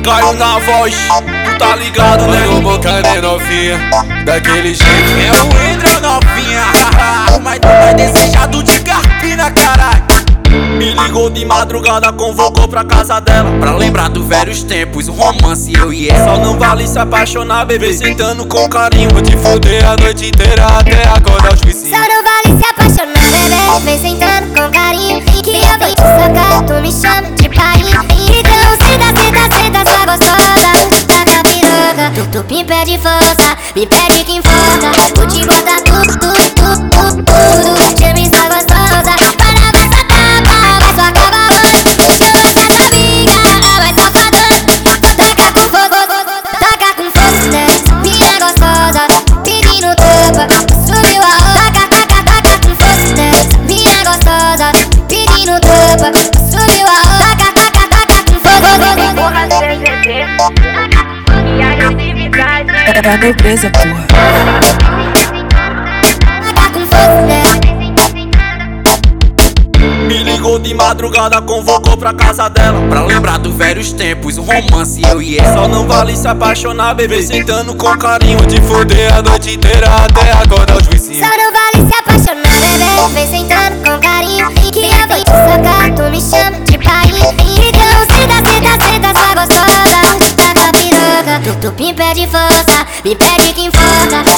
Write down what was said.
Caio na voz, tu tá ligado, né? O boca de novinha, daquele jeito. É o André novinha, mas tu é desejado de carpina, caralho. Me ligou de madrugada, convocou pra casa dela, pra lembrar dos velhos tempos, um romance eu e ela. Só não vale se apaixonar, bebê, sentando com carinho. Vou te foder a noite inteira até acordar os vizinhos. Só não vale se apaixonar, bebê, vem sentando com carinho. Que eu vou te socar, tu me chama de pai. Então senta, senta, senta, sua gostosa. Taca a piroca, tu me pede força, me pede que enfoca. Vou te botar tudo, tudo, tudo, tudo, tudo. Chame sua gostosa, para vai só tapa, vai só acabar hoje. Chama essa amiga, vai safadão. Taca com fogo, taca com força, né? Minha gostosa, pedindo tampa, subiu a onda. Taca com força, né? Minha gostosa, pedindo tampa, subiu a onda. Taca com fogo. Porra, CGT, e agressividade. É nobreza, porra. Taca com força, né? Me ligou de madrugada, convocou pra casa dela, pra lembrar dos velhos tempos, um romance eu e ela. Só não vale se apaixonar, bebê, sentando com carinho. Vou te foder a noite inteira até acordar os vizinhos. Só não vale se apaixonar, bebê, vem sentando com carinho. Que eu vou te socar, tu me chama de pai. Então senta, senta, senta, sua gostosa. Taca a piroca, tu me pede força, me pede que enfoca.